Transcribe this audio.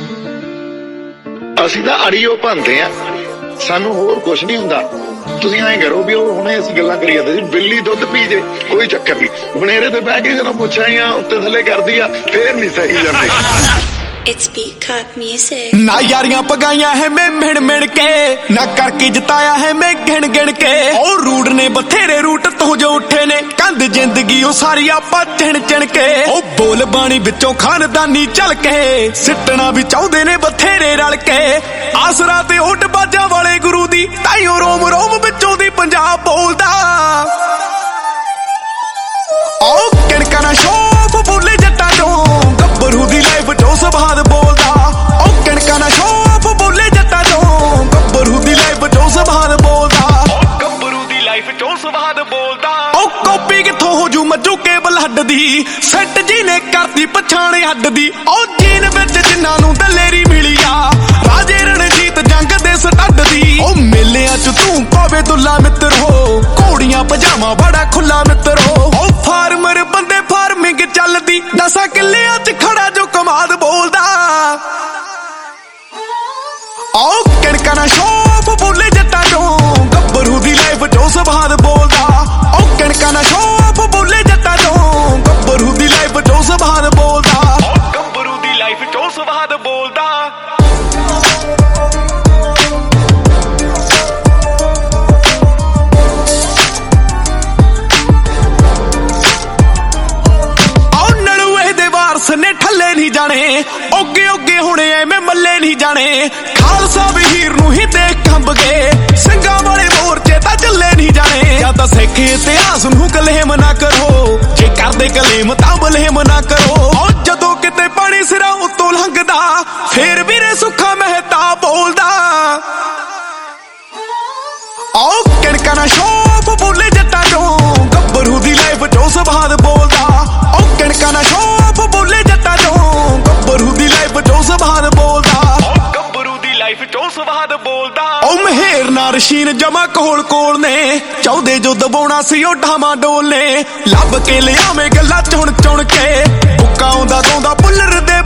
ਅਸੀਂ ਤਾਂ ਅੜੀਓ ਭੰਦੇ ਆ, ਸਾਨੂੰ ਹੋਰ ਕੁਛ ਨਹੀਂ ਹੁੰਦਾ। ਤੁਸੀਂ ਐਂ ਕਰੋ ਵੀ ਉਹ ਹੁਣੇ ਅਸੀਂ ਗੱਲਾਂ ਕਰੀ ਜਾਂਦੇ ਸੀ ਬਿੱਲੀ ਦੁੱਧ ਪੀ ਜੇ ਕੋਈ ਚੱਕਰ ਨਹੀਂ, ਬਨੇਰੇ ਤੇ ਬਹਿ ਕੇ ਜਦੋਂ ਪੁੱਛਾਂ ਉੱਤੇ ਥੱਲੇ ਕਰਦੀ ਆ ਫੇਰ ਨਹੀਂ ਸਹੀ ਜਾਂਦੇ। It's Peacock Music। ना यारियां पगाइया है मैं मिण मिण के, ना करके जिताया है मैं गिण गिण के। और रूड ने बथेरे रूट तो जो उठे ने, कंध जिंदगी ओ सारी आपा चिण चिण के। ओ बोल बाणी विचों खानदानी चल के, सिटना भी चाहते ने बथेरे रल के। आसरा ते उड बाजा वाले गुरु दी, ताइयों रोम रोम विचों दी पंजाब बोलदा। ओ किणका ना शौफ बोले जट्टां चों, गब्बरू दी लाइफ चों सवाद बोलदा। ओ किणका ना शौफ बोले जट्टां चों, गब्बरू दी लाइफ चों सवाद बोलदा। गब्बरू दी लाइफ चों सवाद बोलदा। ओ कॉपी किथों हो जू मज्जू के बलहड दी, सैट जी ने करती पछाणे हड्ड दी। ओ जीन विच जिन्हां नूं दलेरी मिली आ, राजे रणजीत जंग दे सटड दी। ओ मेलिਆਂ ਚ तू पावे दुल्ला मित्र हो, घोड़ियां पजामा बड़ा खुला मित्र हो। ओ फार्मर बंदे फार्मिंग चलदी, 10 किल्लिਆਂ ਚ खड़ा जो कमाद बोलदा। ओ किणका ना शौफ बोले जट्टां चों, गब्बरू दी लाइफ चों सवाद बोलदा। ओ किणका ना शौफ बोले जट्टां चों, गब्बरू दी लाइफ चों सवाद बोलदा। गब्बरू दी लाइफ चों सवाद बोलदा। ने ठल्ले नहीं जाने, ओगे ओगे होने एवें मल्ले नहीं जाने। खालसा भी हीर नूं ही देख कंब गए, ਸਿੰਘਾਂ वाले मोर्चे तां चले नहीं जाने। या तां सिख इतिहास नूं कलेम ना करो, जे करदे कलेम तां बलेम ना करो। ओ जदों किते पानी सिरां उत्तों लंघदा, फेर वीरे सुखा महता बोलदा। ओ किणका ना शौफ बोले जट्टां चों, गब्बरू दी लाइफ चों सवाद बोलदा। ओ किणका ना शौफ बोले जट्टां चों, गब्बरू दी लाइफ चों सवाद बोलदा। गब्बरू दी लाइफ चों सवाद बोलदा। ओ महेर ना रशीन जमा कोल कोल ने, चाहदे जो दबाउणा सी ओ ढामा डोल ने। ਲੱਭ ਕੇ ਲਿਆਵੇਂ ਗੱਲਾਂ ਚੁਣ ਚੁਣ ਕੇ, ਬੁੱਕਾ ਆਉਂਦਾ ਗਾਉਂਦਾ ਪੁੱਲਰ ਦੇ